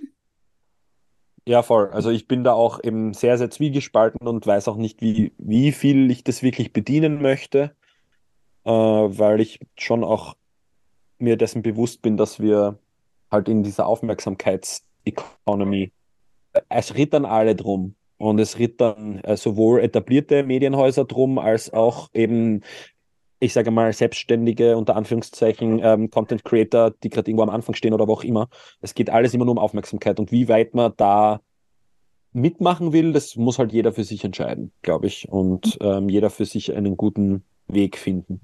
Ja, voll. Also ich bin da auch eben sehr, sehr zwiegespalten und weiß auch nicht, wie viel ich das wirklich bedienen möchte, weil ich schon auch mir dessen bewusst bin, dass wir halt in dieser Aufmerksamkeitseconomy, es rittern alle drum. Und es rittern sowohl etablierte Medienhäuser drum, als auch eben, ich sage mal, selbstständige, unter Anführungszeichen, Content Creator, die gerade irgendwo am Anfang stehen oder wo auch immer. Es geht alles immer nur um Aufmerksamkeit und wie weit man da mitmachen will, das muss halt jeder für sich entscheiden, glaube ich. Und jeder für sich einen guten Weg finden.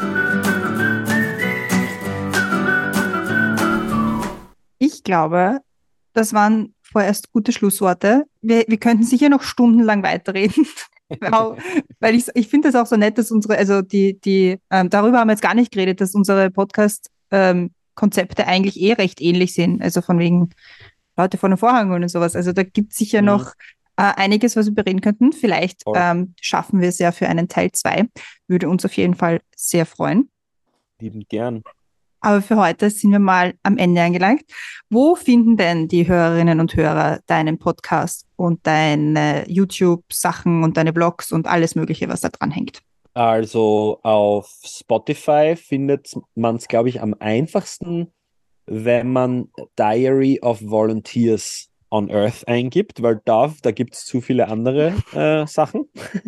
Ich glaube, das waren vorerst gute Schlussworte. Wir könnten sicher noch stundenlang weiterreden. Weil ich finde das auch so nett, dass darüber haben wir jetzt gar nicht geredet, dass unsere Podcast-Konzepte eigentlich recht ähnlich sind. Also von wegen Leute vor dem Vorhang und sowas. Also da gibt es sicher noch einiges, was wir bereden könnten. Vielleicht schaffen wir es ja für einen Teil 2. Würde uns auf jeden Fall sehr freuen. Lieben gern. Aber für heute sind wir mal am Ende angelangt. Wo finden denn die Hörerinnen und Hörer deinen Podcast und deine YouTube-Sachen und deine Blogs und alles Mögliche, was da dran hängt? Also auf Spotify findet man es, glaube ich, am einfachsten, wenn man Diary of Volunteers on Earth eingibt, weil da gibt es zu viele andere Sachen.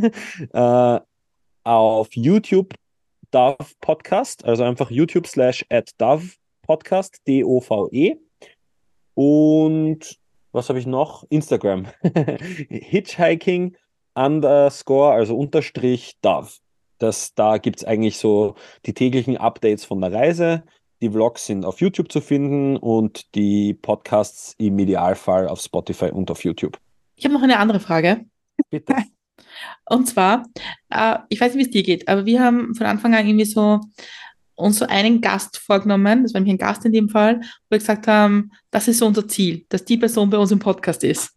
Auf YouTube Dove Podcast, also einfach YouTube/@Dove Podcast, DOVE. Und was habe ich noch? Instagram. Hitchhiking _ also Unterstrich Dove. Da gibt es eigentlich so die täglichen Updates von der Reise. Die Vlogs sind auf YouTube zu finden und die Podcasts im Idealfall auf Spotify und auf YouTube. Ich habe noch eine andere Frage. Bitte. Und zwar, ich weiß nicht, wie es dir geht, aber wir haben von Anfang an irgendwie so uns so einen Gast vorgenommen, das war nämlich ein Gast in dem Fall, wo wir gesagt haben, das ist so unser Ziel, dass die Person bei uns im Podcast ist.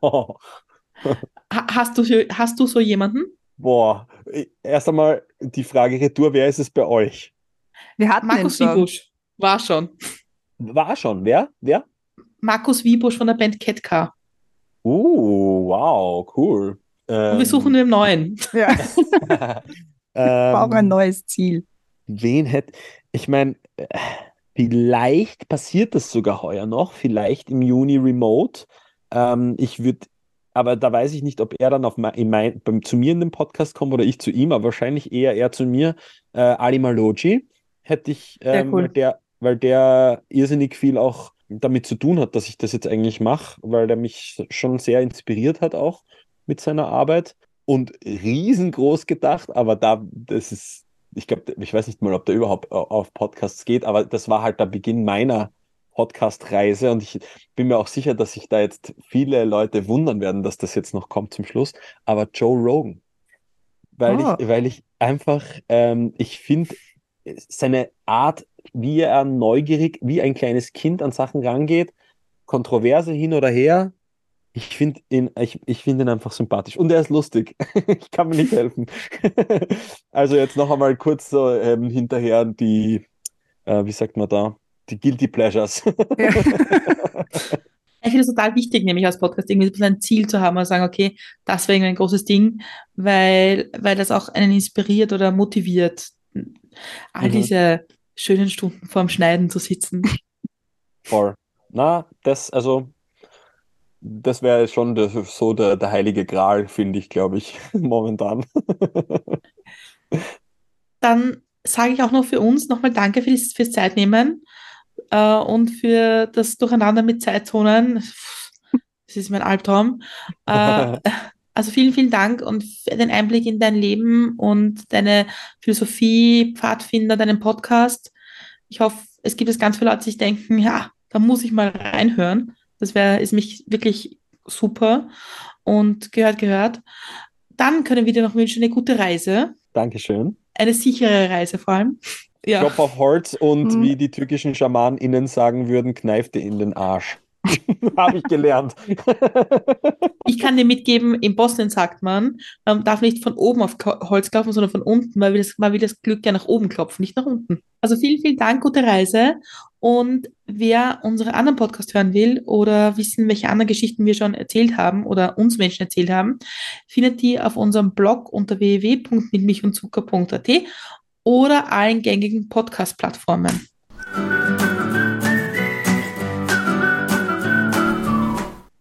Hast du so jemanden? Boah, erst einmal die Frage retour, wer ist es bei euch? Wir hatten Markus ihn schon. Wiebusch, war schon. War schon, wer? Wer? Markus Wiebusch von der Band Ketka. Wow, cool. Und wir suchen einen neuen. Ja, brauchen ein neues Ziel. Wen hätte, ich meine, vielleicht passiert das sogar heuer noch, vielleicht im Juni remote. Aber da weiß ich nicht, ob er dann zu mir in den Podcast kommt oder ich zu ihm, aber wahrscheinlich eher er zu mir. Ali Maloji hätte ich, Sehr cool. weil der irrsinnig viel auch damit zu tun hat, dass ich das jetzt eigentlich mache, weil der mich schon sehr inspiriert hat auch mit seiner Arbeit und riesengroß gedacht, aber ich glaube, ich weiß nicht mal, ob der überhaupt auf Podcasts geht, aber das war halt der Beginn meiner Podcast-Reise und ich bin mir auch sicher, dass sich da jetzt viele Leute wundern werden, dass das jetzt noch kommt zum Schluss, aber Joe Rogan, weil ich einfach, ich finde seine Art, wie er neugierig, wie ein kleines Kind an Sachen rangeht, Kontroverse hin oder her, ich finde ihn einfach sympathisch und er ist lustig. Ich kann mir nicht helfen. Also jetzt noch einmal kurz so hinterher wie sagt man da, die Guilty Pleasures. Ja. Ich finde es total wichtig, nämlich als Podcast irgendwie ein bisschen ein Ziel zu haben und sagen, okay, das wäre irgendwie ein großes Ding, weil das auch einen inspiriert oder motiviert, all diese schönen Stunden vorm Schneiden zu sitzen. Voll. Na, das wäre schon so der heilige Gral, finde ich, glaube ich, momentan. Dann sage ich auch noch für uns nochmal Danke fürs Zeitnehmen und für das Durcheinander mit Zeitzonen. Das ist mein Albtraum. Also vielen, vielen Dank und für den Einblick in dein Leben und deine Philosophie, Pfadfinder, deinen Podcast. Ich hoffe, es gibt jetzt ganz viele Leute, die sich denken, ja, da muss ich mal reinhören. Ist mich wirklich super und gehört. Dann können wir dir noch wünschen, eine gute Reise, Dankeschön. eine sichere Reise vor allem. Ja. Klopf auf Holz und wie die türkischen SchamanInnen sagen würden, kneif dir in den Arsch. Habe ich gelernt. Ich kann dir mitgeben, in Bosnien sagt man darf nicht von oben auf Holz klopfen, sondern von unten, weil wir das Glück ja nach oben klopfen, nicht nach unten. Also vielen, vielen Dank, gute Reise. Und wer unsere anderen Podcasts hören will oder wissen, welche anderen Geschichten wir schon erzählt haben oder uns Menschen erzählt haben, findet die auf unserem Blog unter www.mitmilchundzucker.at oder allen gängigen Podcast-Plattformen.